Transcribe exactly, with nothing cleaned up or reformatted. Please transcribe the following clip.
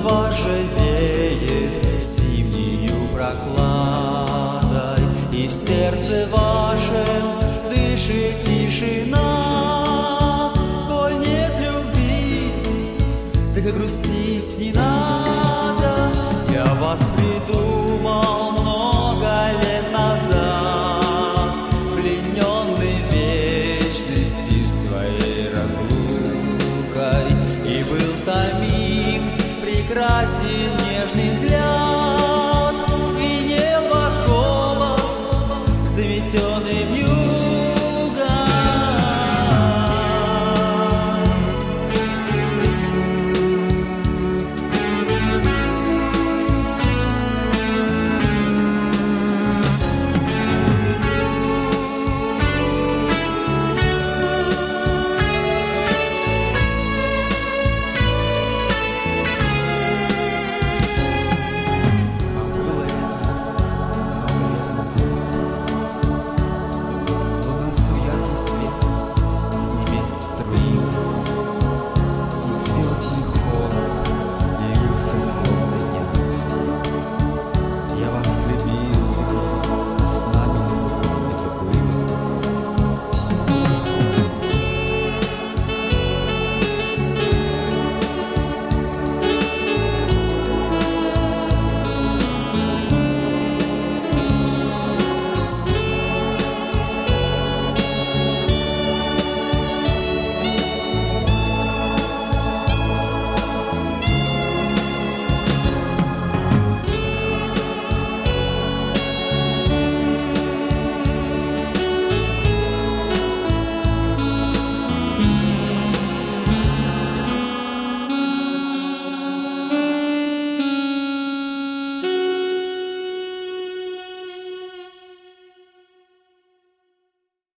вас же веет зимнею прохладой, и в сердце вашем дышит тишина. Коль нет любви, так и грустить не надо. Я вас придумал много лет назад, плененный вечности своей разлукой, и был томим, прекрасен нежный взгляд. Звенел ваш голос, заметенный вьюгой. Я вас любил.